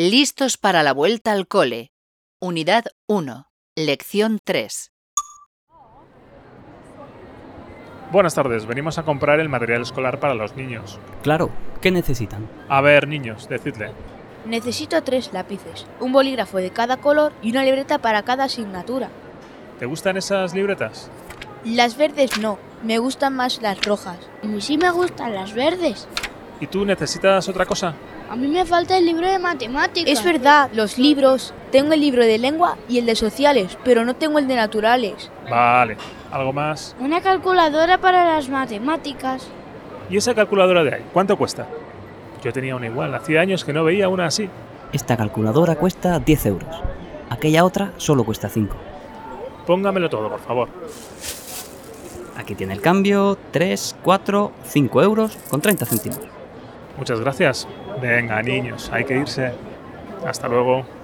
Listos para la vuelta al cole. Unidad 1. Lección 3. Buenas tardes, venimos a comprar el material escolar para los niños. Claro, ¿qué necesitan? A ver, niños, decidle. Necesito 3 lápices, un bolígrafo de cada color y una libreta para cada asignatura. ¿Te gustan esas libretas? Las verdes no, me gustan más las rojas. A mí sí me gustan las verdes. ¿Y tú necesitas otra cosa? A mí me falta el libro de matemáticas. Es verdad, los libros. Tengo el libro de lengua y el de sociales, pero no tengo el de naturales. Vale, ¿algo más? Una calculadora para las matemáticas. ¿Y esa calculadora de ahí? ¿Cuánto cuesta? Yo tenía una igual, hacía años que no veía una así. Esta calculadora cuesta 10 euros. Aquella otra solo cuesta 5. Póngamelo todo, por favor. Aquí tiene el cambio, 3, 4, 5 euros con 30 céntimos. Muchas gracias. Venga, niños, hay que irse. Hasta luego.